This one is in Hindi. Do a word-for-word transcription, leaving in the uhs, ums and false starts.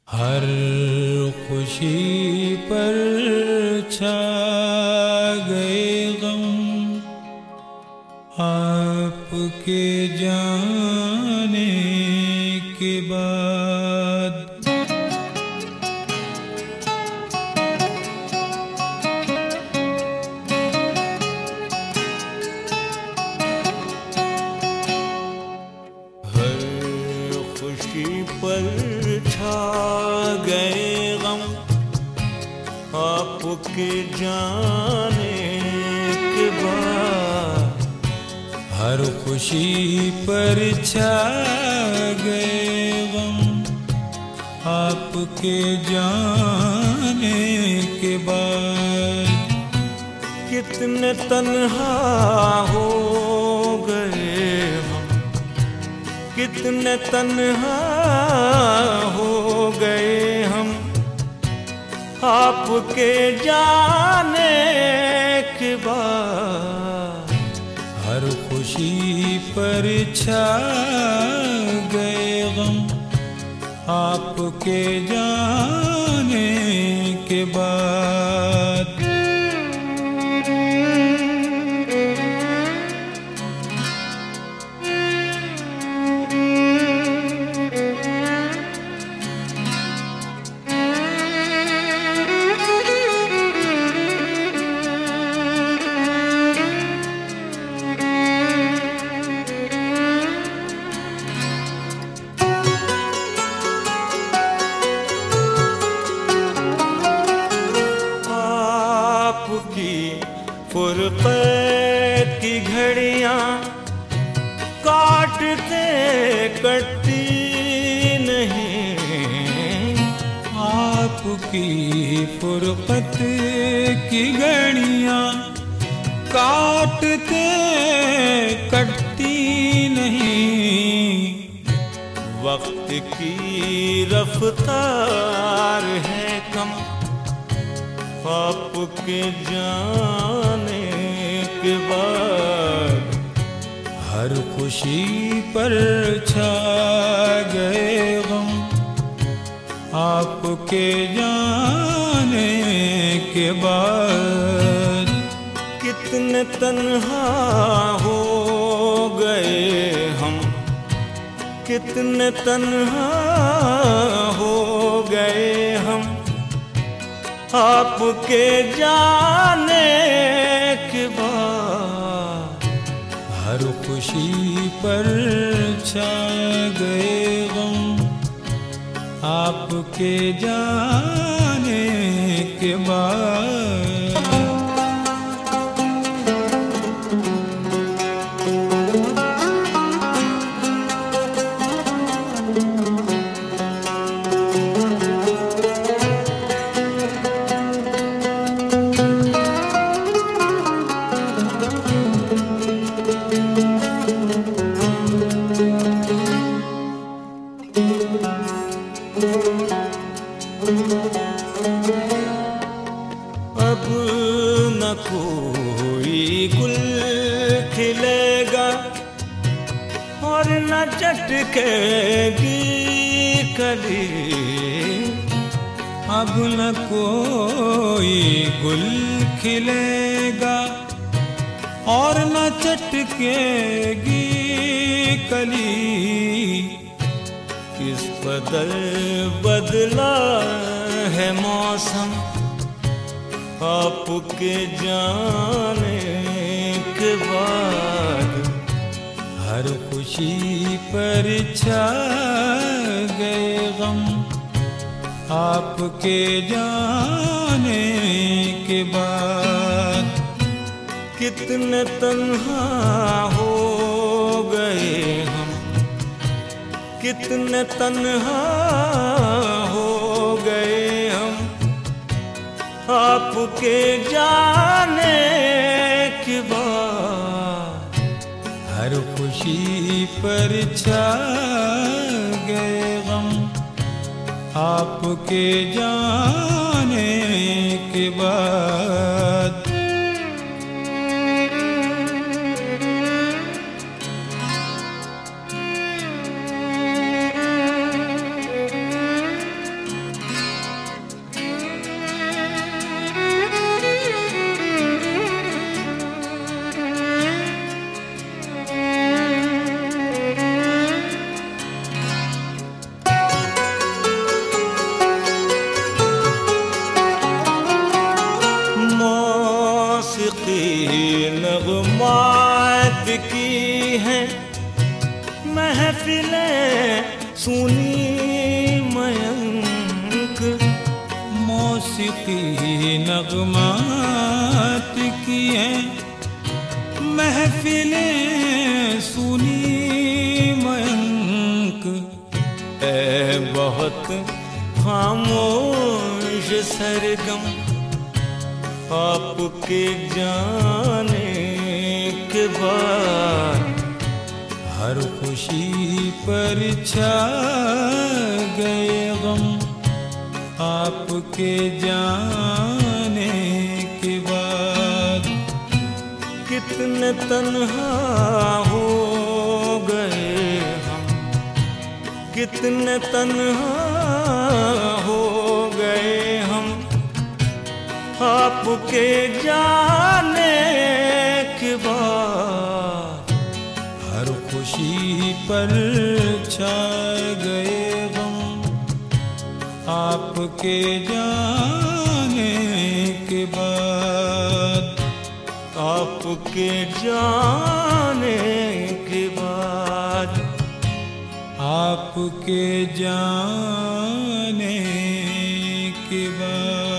हर खुशी पर छा गए गम, आपके जाने के बाद। हर खुशी पर छा गए गम, आपके जाने के बाद। हर खुशी पर छा गए गम, आपके जाने के बाद। कितने तन्हा हो गए हम, कितने तन्हा हो गए हम, आपके जाने के बाद। हर खुशी पर छा गए गम, आपके जाने के बाद। फुरक़त की घड़ियां काटते कटती नहीं, आपकी फुरक़त की घड़ियां काटते कटती नहीं। वक्त की रफ्तार है कम, आपके जाने के बाद। हर खुशी पर छा गए गम, आपके जाने के बाद। कितने तन्हा हो गए हम, कितने तन्हा हो गए हम, आपके जाने के बाद। हर खुशी पर छा गए गम, आपके जाने के बाद। अब न कोई गुल खिलेगा और न चटकेगी कली। अब न कोई गुल खिलेगा और न चटकेगी कली। किस कदर बदला है मौसम, आपके जाने के बाद। हर खुशी पर छा गए गम, आपके जाने के बाद। कितने तन्हा हो गए हम, कितने तन्हा हो गए हम, आपके जाने के बाद। हर खुशी पर छा गए गम, आपके जाने के बाद। की नगमात की हैं महफिलें सुनी मयंक। है बहुत खामोश सरगम आपके जाने के बाद। हर खुशी पर छा गए गम आपके जाने के बाद। कितने तन्हा हो गए हम, कितने तन्हा हो गए हम आपके जाने के बाद। हर खुशी पर छा गए गम आपके जाने के बाद। आपके जाने के बाद। आपके जाने के बाद।